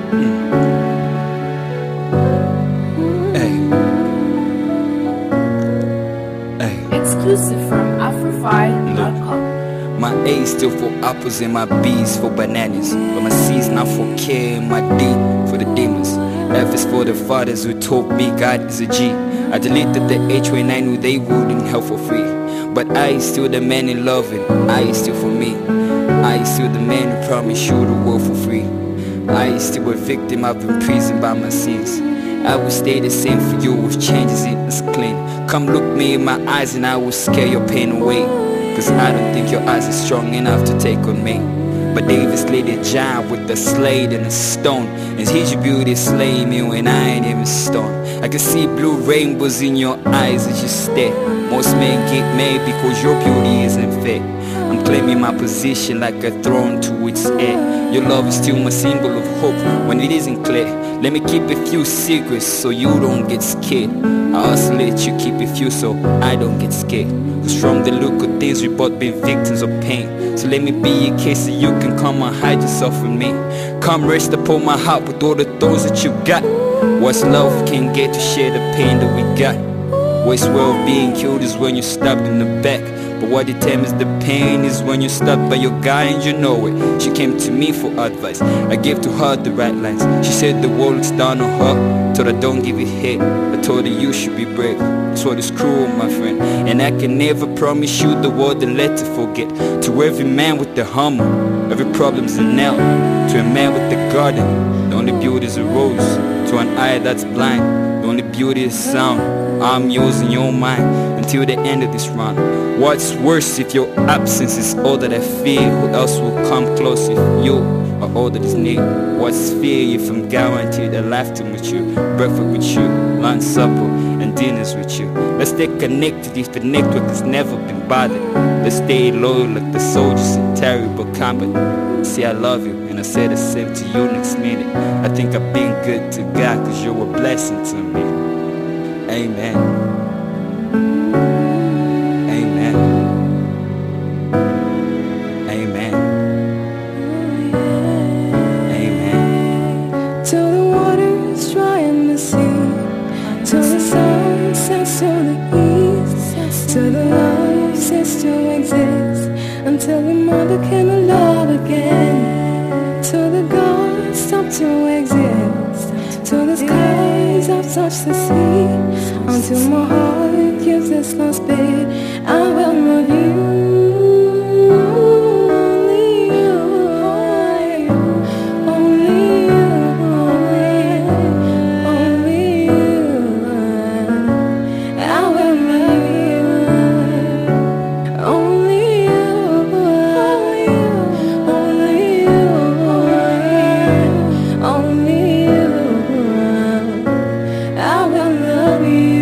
Exclusive from Afrofy.com. My A still for apples and my B's for bananas, but my C's not for care and my D for the demons. F is for the fathers who told me God is a G. I deleted the H when I knew they wouldn't help for free. But I is still the man in love and I is still for me. I is still the man who promised you the world for free. I is still a victim, I've been imprisoned by my sins. I will stay the same for you with changes in this clean. Come look me in my eyes and I will scare your pain away. Cause I don't think your eyes are strong enough to take on me. But David slayed a giant with a slate and a stone, and his beauty slay me when I ain't even stoned. I can see blue rainbows in your eyes as you stare. Most men get mad because your beauty isn't fair. I'm claiming my position like a throne to its heir. Your love is still my symbol of hope when it isn't clear. Let me keep a few secrets so you don't get scared. I also let you keep a few so I don't get scared. Cause from the look of things we both been victims of pain. So let me be a case so you can come and hide yourself from me. Come rest upon my heart with all the thoughts that you got. What's love can get to share the pain that we got. What's well being killed is when you're stabbed in the back. But what determines the pain is when you're stabbed by your guy and you know it. She came to me for advice, I gave to her the right lines. She said the world looks down on her, told her don't give it hate. I told her you should be brave, that's what is cruel my friend. And I can never promise you the world and let it forget. To every man with the hammer, every problem's a nail. To a man with the garden, the only beauty is a rose. To an eye that's blind, the only beauty is sound. I'm yours and you're mine until the end of this round. What's worse if your absence is all that I fear? Who else will come close if you are all that is near? What's fear if I'm guaranteed a lifetime with you? Breakfast with you, lunch, supper, and dinners with you. Let's stay connected if the network has never been bothered. Let's stay loyal like the soldiers in terrible combat. Say I love you and I say the same to you next minute. I think I've been good to God cause you're a blessing to me. Amen. Amen. Amen. Amen. Till the water is dry in the sea, till the sun sets to the east, till the love ceases to exist, until the mother can love again, till the gods stop to exist, till the skies have touched the sea. Until my heart gives its last bit, I will love you, only you, only you, only you. I will love you, only you, only you, only you. I will love you.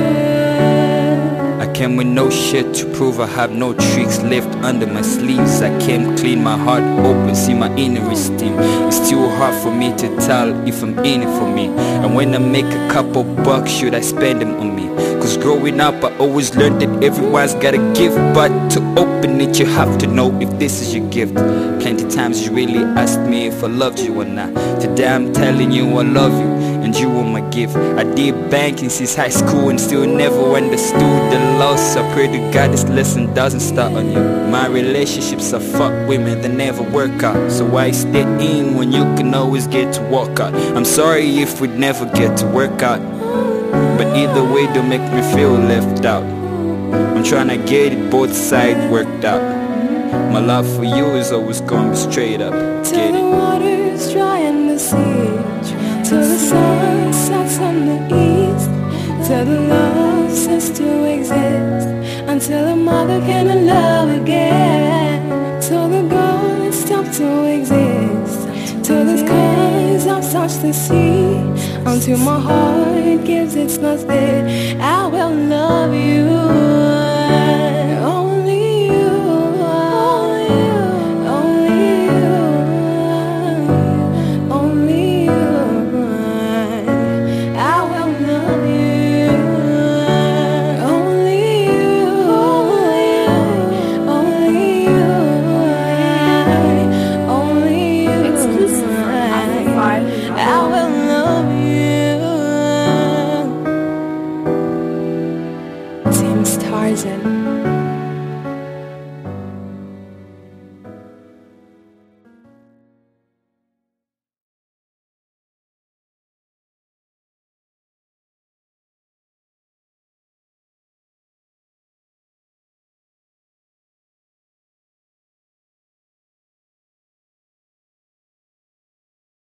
Came with no shit to prove I have no tricks left under my sleeves. I came clean, my heart open, see my inner esteem. It's still hard for me to tell if I'm in it for me. And when I make a couple bucks, should I spend them on me? Cause growing up I always learned that everyone's got a gift, but to open it you have to know if this is your gift. Plenty times you really asked me if I loved you or not. Today I'm telling you I love you and you are my gift. I did banking since high school and still never understood the loss. I pray to God this lesson doesn't start on you. My relationships are fuck women that never work out, so why stay in when you can always get to walk out? I'm sorry if we'd never get to work out, but either way don't make me feel left out. I'm trying to get it both sides worked out. My love for you is always gonna be straight up. Till the water's dry in the sea, till the sun sets on the east, till the love ceases to exist, until a mother can love again, till the gods stop to exist, till the skies have touched the sea, until my heart gives its last bit. I will love you. prison.